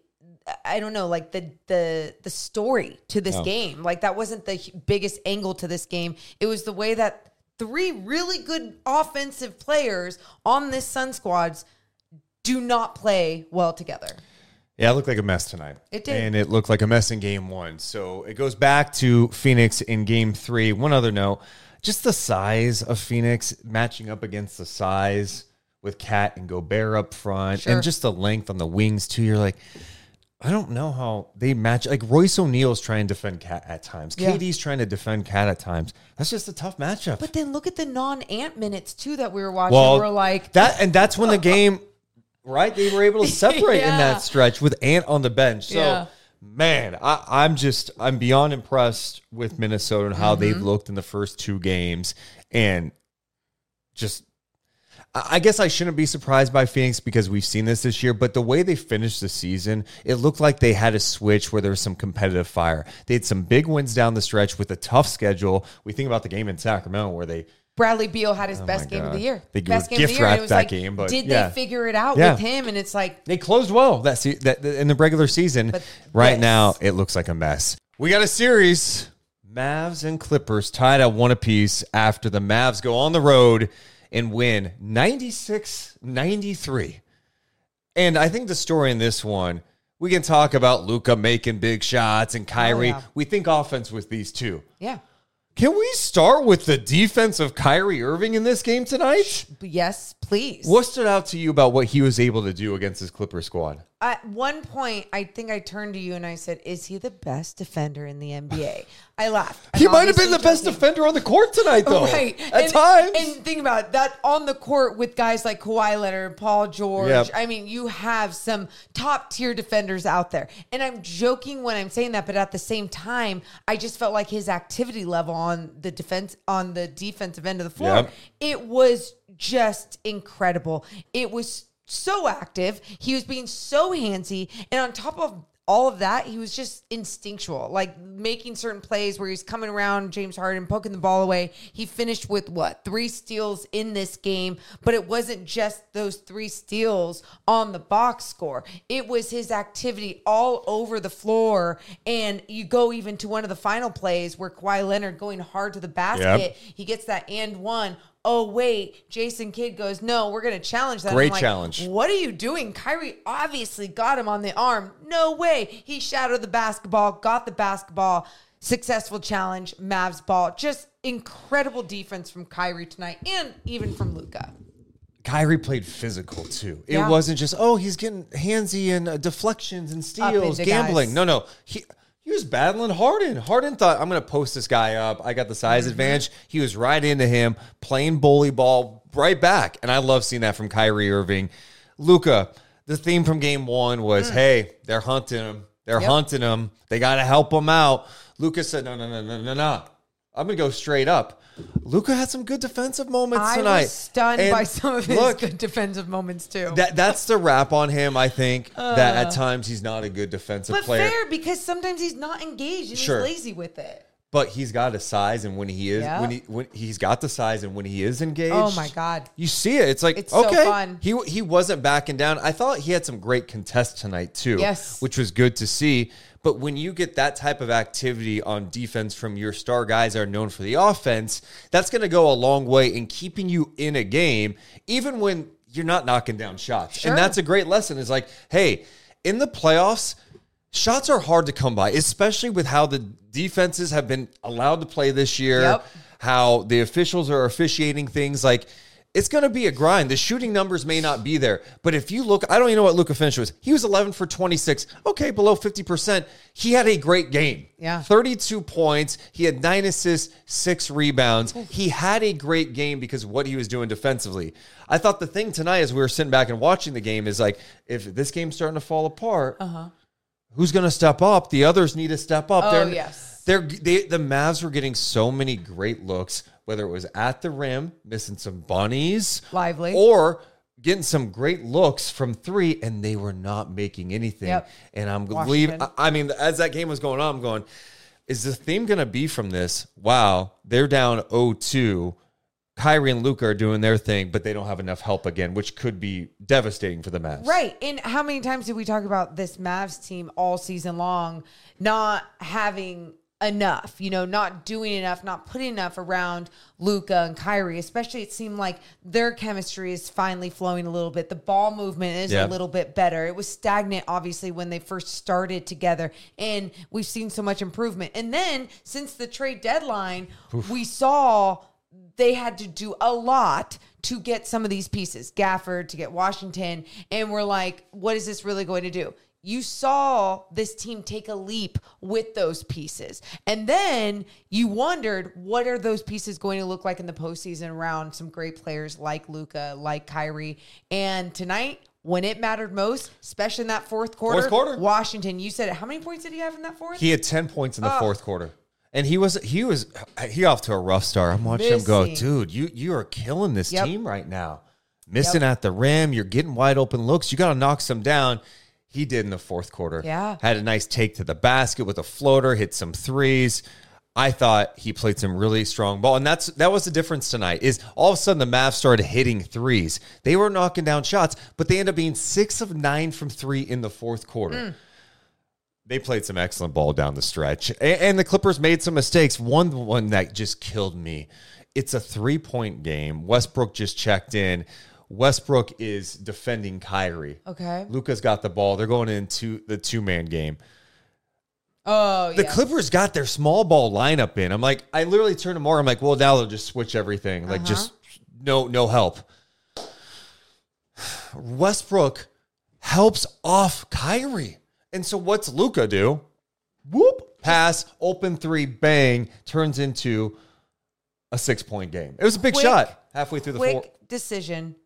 story to this game. Like, that wasn't the biggest angle to this game. It was the way that 3 really good offensive players on this Sun squads do not play well together. Yeah, it looked like a mess tonight. It did. And it looked like a mess in game 1. So it goes back to Phoenix in game 3. One other note, just the size of Phoenix matching up against the size with Cat and Gobert up front, and just the length on the wings too. You're like, I don't know how they match. Like, Royce O'Neal's trying to defend Cat at times. KD's trying to defend Cat at times. That's just a tough matchup. But then look at the non-Ant minutes too that we were watching. We're like that, and that's when the game, right? They were able to separate in that stretch with Ant on the bench. So, man, I'm beyond impressed with Minnesota and how they've looked in the first 2 games, and just. I guess I shouldn't be surprised by Phoenix because we've seen this year, but the way they finished the season, it looked like they had a switch where there was some competitive fire. They had some big wins down the stretch with a tough schedule. We think about the game in Sacramento where Bradley Beal had his best game of the year. They best game gift wrapped that game, but did they figure it out with him? And it's like they closed well that in the regular season. But right now, it looks like a mess. We got a series: Mavs and Clippers tied at 1 apiece after the Mavs go on the road and win 96-93. And I think the story in this one, we can talk about Luka making big shots and Kyrie. Oh, yeah. We think offense with these 2. Yeah. Can we start with the defense of Kyrie Irving in this game tonight? Yes, please. What stood out to you about what he was able to do against his Clipper squad? At one point, I think I turned to you and I said, "Is he the best defender in the NBA?" I laughed. He might have been the best defender on the court tonight, though. Right. At times. And think about it, that on the court with guys like Kawhi Leonard, Paul George. Yep. I mean, you have some top tier defenders out there. And I'm joking when I'm saying that, but at the same time, I just felt like his activity level on the defensive end of the floor, Yep. it was just incredible. It was so active. He was being so handsy. And on top of all of that, he was just instinctual, like making certain plays where he's coming around James Harden, poking the ball away. He finished with 3 steals in this game, but it wasn't just those 3 steals on the box score. It was his activity all over the floor. And you go even to one of the final plays where Kawhi Leonard going hard to the basket. Yep. He gets that and one. Oh, wait, Jason Kidd goes, no, we're going to challenge that. Great I'm like, challenge. What are you doing? Kyrie obviously got him on the arm. No way. He shadowed the basketball, got the basketball. Successful challenge, Mavs ball. Just incredible defense from Kyrie tonight and even from Luka. Kyrie played physical, too. It Yeah. wasn't just, he's getting handsy and deflections and steals, into gambling. guys. No. He was battling Harden. Harden thought, I'm going to post this guy up. I got the size advantage. He was right into him, playing bully ball right back. And I love seeing that from Kyrie Irving. Luka, the theme from game 1 was, hey, they're hunting him. They're hunting him. They got to help him out. Luka said, no. I'm going to go straight up. Luka had some good defensive moments tonight. I was stunned And by some of his look, good defensive moments, too. That's the rap on him, I think, that at times he's not a good defensive but player. fair, because sometimes he's not engaged and Sure. he's lazy with it. But he's got a size, and when he is, Yeah. when he's got the size, and when he is engaged, Oh, my God. you see it. It's like, It's so okay, fun. he wasn't backing down. I thought he had some great contests tonight too, Yes. which was good to see. But when you get that type of activity on defense from your star guys that are known for the offense, that's going to go a long way in keeping you in a game, even when you're not knocking down shots. Sure. And that's a great lesson. Is like, hey, in the playoffs, shots are hard to come by, especially with how the defenses have been allowed to play this year, Yep. how the officials are officiating things. Like, it's going to be a grind. The shooting numbers may not be there. But if you look, I don't even know what Luka finished was. He was 11 for 26. Okay, below 50%. He had a great game. Yeah. 32 points. He had 9 assists, 6 rebounds. He had a great game because of what he was doing defensively. I thought the thing tonight as we were sitting back and watching the game is like, if this game's starting to fall apart, who's going to step up? The others need to step up. Oh, yes. The Mavs were getting so many great looks, whether it was at the rim, missing some bunnies, Lively. or getting some great looks from 3, and they were not making anything. Yep. And I'm Washington. believe. I mean, as that game was going on, I'm going, is the theme going to be from this? Wow, they're down 0-2. Kyrie and Luka are doing their thing, but they don't have enough help again, which could be devastating for the Mavs. Right. And how many times did we talk about this Mavs team all season long not having enough, not doing enough, not putting enough around Luka and Kyrie? Especially, it seemed like their chemistry is finally flowing a little bit. The ball movement is a little bit better. It was stagnant, obviously, when they first started together, and we've seen so much improvement. And then since the trade deadline, we saw they had to do a lot to get some of these pieces, Gafford, to get Washington. And we're like, what is this really going to do? You saw this team take a leap with those pieces. And then you wondered, what are those pieces going to look like in the postseason around some great players like Luka, like Kyrie? And tonight, when it mattered most, especially in that fourth quarter, Washington, you said it. How many points did he have in that fourth? He had 10 points in the fourth quarter. And he off to a rough start. I'm watching him go, dude, you are killing this team right now. Missing at the rim. You're getting wide open looks. You got to knock some down. He did in the fourth quarter. Yeah. Had a nice take to the basket with a floater, hit some threes. I thought he played some really strong ball. And that was the difference tonight, is all of a sudden the Mavs started hitting threes. They were knocking down shots, but they ended up being 6 of 9 from 3 in the fourth quarter. They played some excellent ball down the stretch. And the Clippers made some mistakes. One that just killed me. It's a 3-point game. Westbrook just checked in. Westbrook is defending Kyrie. Okay. Luka's got the ball. They're going into the 2-man game. Oh, The Clippers got their small ball lineup in. I'm like, I literally turned to Morgan. I'm like, well, now they'll just switch everything. Like, just no help. Westbrook helps off Kyrie. And so what's Luka do? Whoop, pass, open three, bang, turns into a 6-point game. It was a big shot halfway through the fourth. Quick decision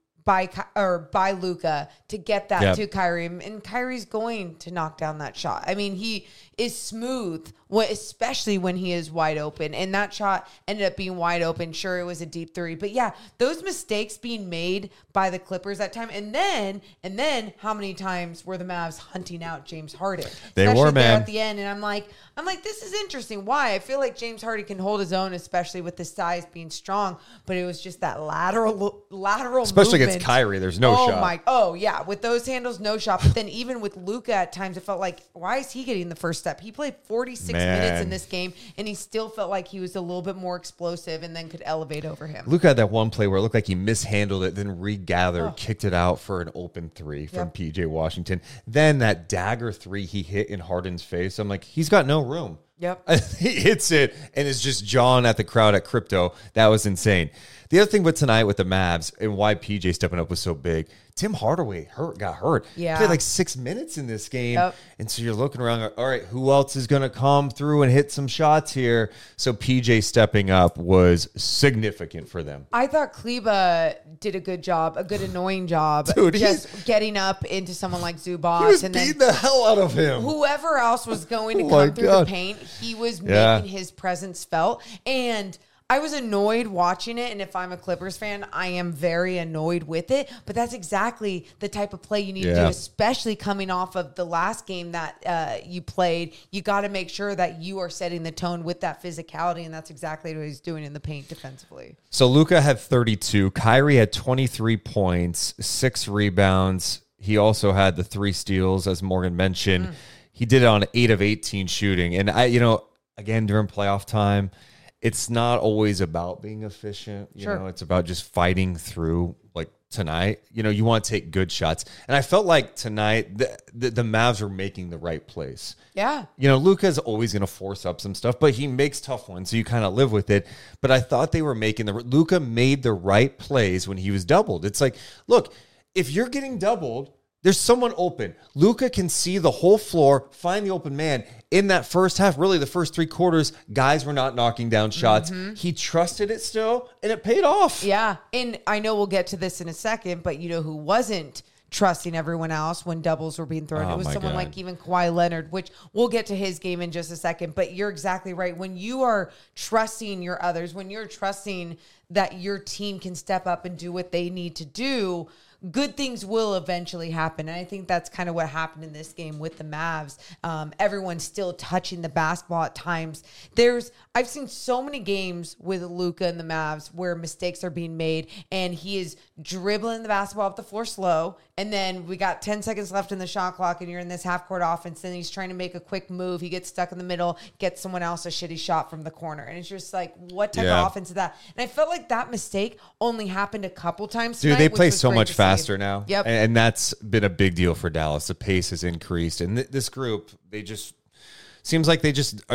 by Luka to get that to Kyrie, and Kyrie's going to knock down that shot. I mean, he is smooth, especially when he is wide open, and that shot ended up being wide open. Sure, it was a deep three, but yeah, those mistakes being made by the Clippers that time, and then how many times were the Mavs hunting out James Harden? They especially were, there man. at the end, and I'm like, this is interesting. Why? I feel like James Harden can hold his own, especially with the size being strong, but it was just that lateral Especially movement. against Kyrie, there's no shot. Oh yeah, with those handles, no shot. But then even with Luka, at times it felt like, why is he getting the first step? He played 46 minutes in this game, and he still felt like he was a little bit more explosive and then could elevate over him. Luka had that one play where it looked like he mishandled it, then regathered, kicked it out for an open three from PJ Washington. Then that dagger three he hit in Harden's face. I'm like, he's got no room. Yep. He hits it and is just jawing at the crowd at Crypto. That was insane. The other thing with tonight with the Mavs and why PJ stepping up was so big, Tim Hardaway got hurt. Yeah. Played like 6 minutes in this game. Yep. And so you're looking around, all right, who else is going to come through and hit some shots here? So PJ stepping up was significant for them. I thought Kleba did a good job, a good annoying job, Dude, just getting up into someone like Zubac. He was and beating then the hell out of him. whoever else was going to Oh my come through God. the paint, he was making his presence felt. And I was annoyed watching it, and if I'm a Clippers fan, I am very annoyed with it. But that's exactly the type of play you need to do, especially coming off of the last game that you played. You got to make sure that you are setting the tone with that physicality, and that's exactly what he's doing in the paint defensively. So Luka had 32. Kyrie had 23 points, 6 rebounds. He also had the 3 steals, as Morgan mentioned. He did it on 8 of 18 shooting. And again, during playoff time, it's not always about being efficient. You know, it's about just fighting through. Like tonight, you want to take good shots. And I felt like tonight the Mavs were making the right plays. Yeah. Luka's always going to force up some stuff, but he makes tough ones, so you kind of live with it. But I thought they were Luka made the right plays when he was doubled. It's like, look, if you're getting doubled, there's someone open. Luka can see the whole floor, find the open man. In that first half, really the first 3 quarters, guys were not knocking down shots. He trusted it still, and it paid off. Yeah. And I know we'll get to this in a second, but you know who wasn't trusting everyone else when doubles were being thrown? Oh, It was my someone God. like even Kawhi Leonard, which we'll get to his game in just a second. But you're exactly right. When you are trusting your others, when you're trusting that your team can step up and do what they need to do, good things will eventually happen. And I think that's kind of what happened in this game with the Mavs. Everyone's still touching the basketball at times. I've seen so many games with Luka and the Mavs where mistakes are being made and he is dribbling the basketball up the floor slow. And then we got 10 seconds left in the shot clock and you're in this half court offense and he's trying to make a quick move. He gets stuck in the middle, gets someone else a shitty shot from the corner. And it's just like, what type of offense is that? And I felt like that mistake only happened a couple times Dude, tonight, they which play was so great much to see. faster now. Yep. And that's been a big deal for Dallas. The pace has increased. And this group, they just seems like they're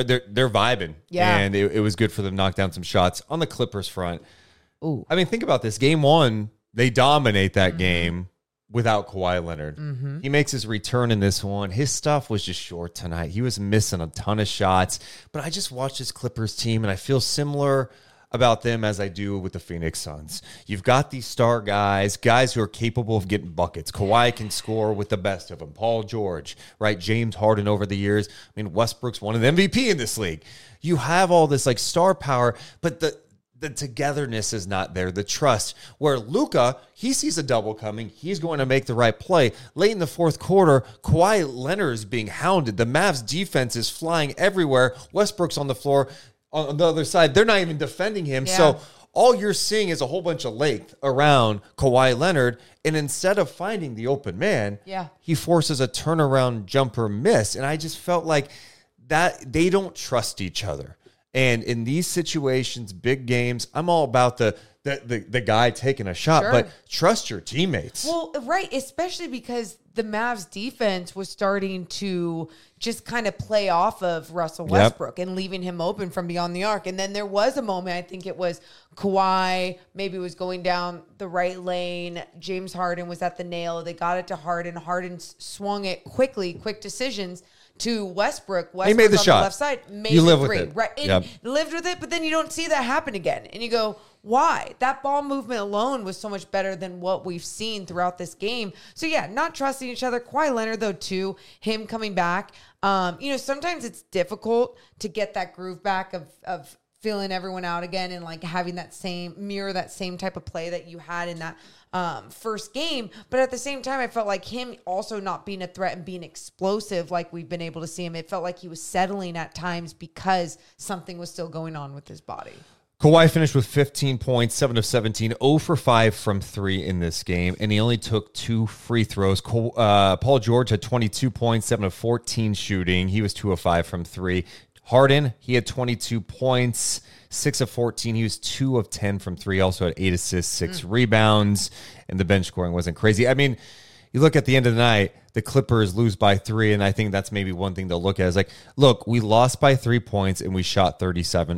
vibing. Yeah. And it was good for them to knock down some shots. On the Clippers front, I mean, think about this. Game 1, they dominate that game without Kawhi Leonard. He makes his return in this one. His stuff was just short tonight. He was missing a ton of shots. But I just watched this Clippers team, and I feel similar about them as I do with the Phoenix Suns. You've got these star guys who are capable of getting buckets. Kawhi can score with the best of them. Paul George, right? James Harden over the years. I mean, Westbrook's won an MVP in this league. You have all this like star power, but the togetherness is not there, the trust. Where Luka, he sees a double coming, he's going to make the right play. Late in the fourth quarter, Kawhi Leonard is being hounded. The Mavs defense is flying everywhere. Westbrook's on the floor. On the other side, they're not even defending him. Yeah. So all you're seeing is a whole bunch of length around Kawhi Leonard. And instead of finding the open man, he forces a turnaround jumper miss. And I just felt like that they don't trust each other. And in these situations, big games, I'm all about the the guy taking a shot, but trust your teammates. Well, right, especially because the Mavs defense was starting to just kind of play off of Russell Westbrook and leaving him open from beyond the arc. And then there was a moment, I think it was Kawhi maybe was going down the right lane. James Harden was at the nail. They got it to Harden. Harden swung it quickly, quick decisions to Westbrook. He made the on shot. The left side. Made you live three. with it. Right. And lived with it, but then you don't see that happen again. And you go, why? That ball movement alone was so much better than what we've seen throughout this game. So, yeah, not trusting each other. Kawhi Leonard, though, too, him coming back. Sometimes it's difficult to get that groove back of feeling everyone out again and, like, having that same type of play that you had in that first game. But at the same time, I felt like him also not being a threat and being explosive like we've been able to see him. It felt like he was settling at times because something was still going on with his body. Kawhi finished with 15 points, 7 of 17, 0 for 5 from 3 in this game, and he only took 2 free throws. Paul George had 22 points, 7 of 14 shooting. He was 2 of 5 from 3. Harden, he had 22 points, 6 of 14. He was 2 of 10 from 3. Also had 8 assists, 6 rebounds, and the bench scoring wasn't crazy. I mean, you look at the end of the night, the Clippers lose by 3, and I think that's maybe one thing they'll look at is like, look, we lost by 3 points and we shot under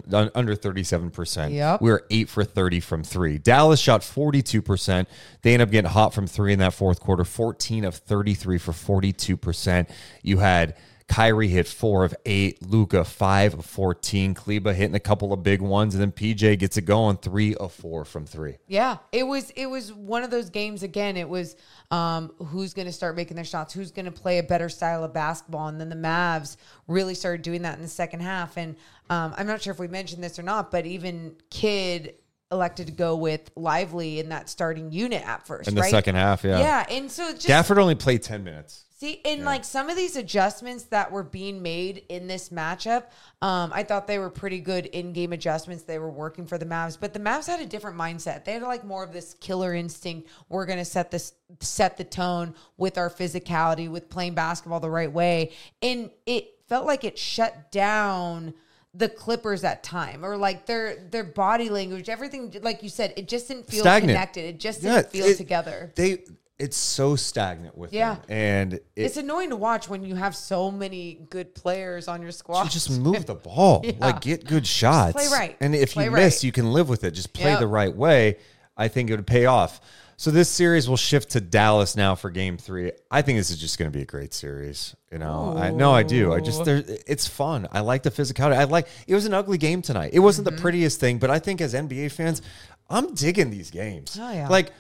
37%. Yep. We were 8 for 30 from 3. Dallas shot 42%. They end up getting hot from 3 in that fourth quarter, 14 of 33 for 42%. You had Kyrie hit 4 of 8, Luka 5 of 14, Kleba hitting a couple of big ones, and then PJ gets it going, 3 of 4 from 3. Yeah, it was one of those games again. It was who's going to start making their shots, who's going to play a better style of basketball, and then the Mavs really started doing that in the second half. And I'm not sure if we mentioned this or not, but even Kidd elected to go with Lively in that starting unit at first, in the second half, Yeah, and so just Gafford only played 10 minutes. See, and like some of these adjustments that were being made in this matchup, I thought they were pretty good in-game adjustments. They were working for the Mavs, but the Mavs had a different mindset. They had like more of this killer instinct. We're going to set the tone with our physicality, with playing basketball the right way. And it felt like it shut down the Clippers at time, or like their body language, everything, like you said, it just didn't feel connected. It just didn't feel together. It's so stagnant with them. And it's annoying to watch when you have so many good players on your squad. You just move the ball. Like, get good shots. Just play right. And if you miss, you can live with it. Just play the right way. I think it would pay off. So this series will shift to Dallas now for Game 3. I think this is just going to be a great series. I do. It's fun. I like the physicality. It was an ugly game tonight. It wasn't the prettiest thing, but I think as NBA fans, I'm digging these games. Oh, yeah. Like,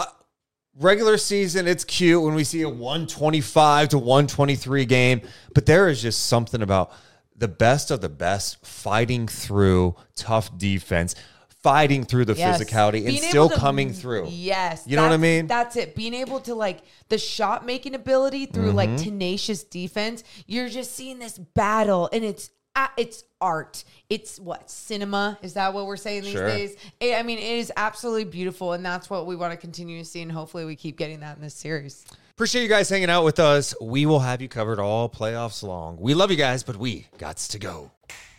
regular season, it's cute when we see a 125 to 123 game, but there is just something about the best of the best fighting through tough defense, fighting through the physicality, and still coming through. Yes. You know what I mean? That's it. Being able to, like, the shot making ability through like tenacious defense, you're just seeing this battle, and it's art. It's cinema? Is that what we're saying these days? I mean, it is absolutely beautiful, and that's what we want to continue to see, and hopefully we keep getting that in this series. Appreciate you guys hanging out with us. We will have you covered all playoffs long. We love you guys, but we gots to go.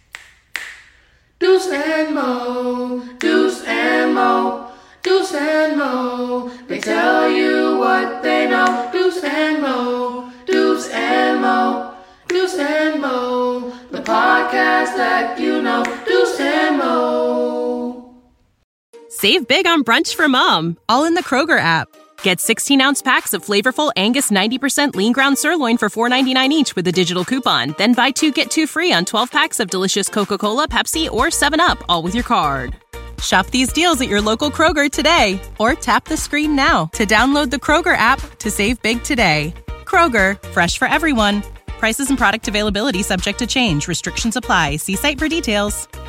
Deuce and Mo, Deuce and Mo, Deuce and Mo. They tell you what they know. Deuce and Mo, Deuce and Mo, Deuce and Mo. The podcast that you know. Deuce and Mo. Save big on brunch for mom, all in the Kroger app. Get 16-ounce packs of flavorful Angus 90% lean ground sirloin for $4.99 each with a digital coupon. Then buy 2, get 2 free on 12 packs of delicious Coca-Cola, Pepsi, or 7-Up, all with your card. Shop these deals at your local Kroger today, or tap the screen now to download the Kroger app to save big today. Kroger, fresh for everyone. Prices and product availability subject to change. Restrictions apply. See site for details.